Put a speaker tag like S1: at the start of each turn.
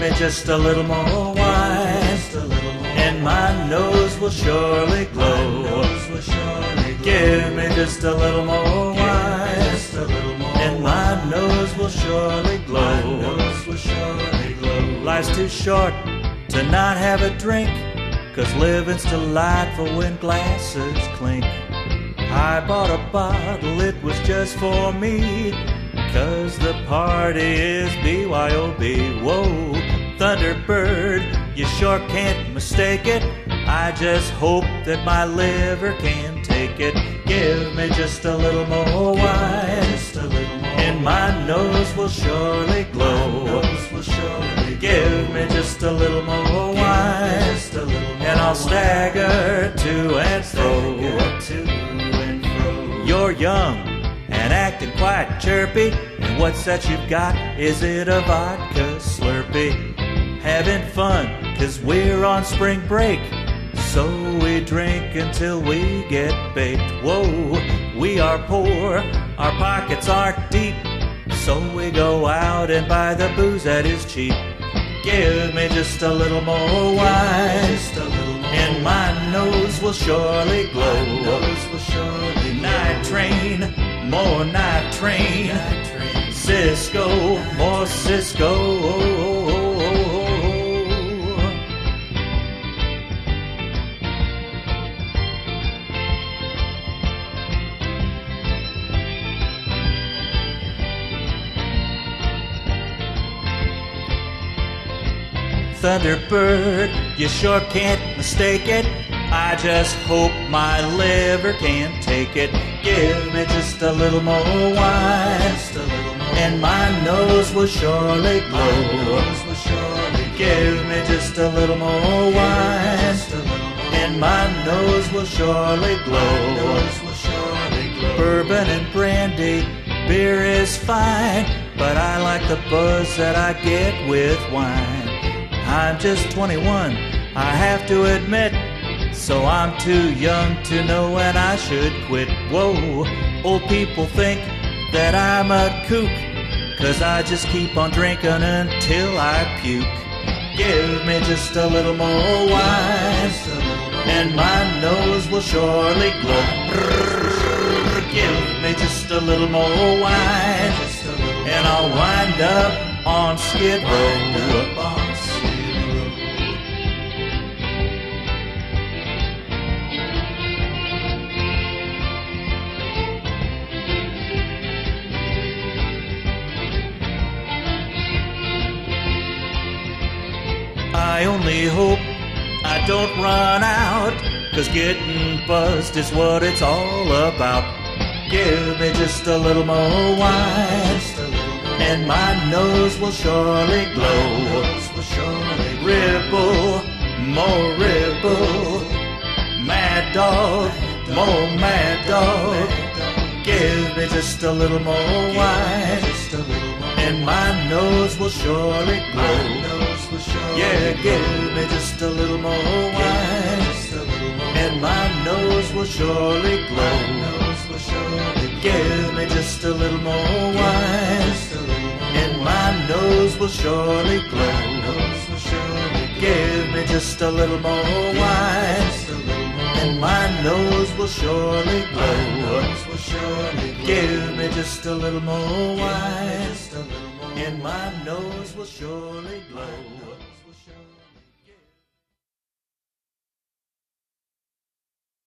S1: me just a little more wine, and my nose will surely glow. Give me just a little more wine, and my nose will surely glow. Life's too short to not have a drink, 'cause living's delightful when glasses clink. I bought a bottle, it was just for me, 'cause the party is BYOB. Whoa, Thunderbird, you sure can't mistake it. I just hope that my liver can take it. Give me just a little more wine, and my nose will surely glow. Give me just a little more wine, and I'll stagger to and fro. You're young and acting quite chirpy, and what's that you've got? Is it a vodka Slurpee? Having fun, 'cause we're on spring break, so we drink until we get baked. Whoa, we are poor, our pockets aren't deep, so we go out and buy the booze that is cheap. Give me just a little more wine, and my nose will surely glow. Night train, more night train, Cisco, more Cisco. Thunderbird, you sure can't mistake it. I just hope my liver can take it. Give me just a little more wine, and my nose will surely glow. Give me just a little more wine, and my nose will surely glow. Bourbon and brandy, beer is fine, but I like the buzz that I get with wine. I'm just 21, I have to admit, so I'm too young to know when I should quit. Whoa, old people think that I'm a kook, 'cause I just keep on drinking until I puke. Give me just a little more wine, and my nose will surely glow. Give me just a little more wine, and I'll wind up on Skid Row. I only hope I don't run out, 'cause getting buzzed is what it's all about. Give me just a little more wine, and my nose will surely glow. Ripple, more ripple, mad dog, more mad dog. Give me just a little more wine, and my nose will surely glow. Yeah, give me just a little more wine, and my nose will surely glow. Give me just a little more wine, and my nose will surely glow. Give me just a little more wine, and my nose will surely glow. Give me just a little more wine, and my nose will surely glow.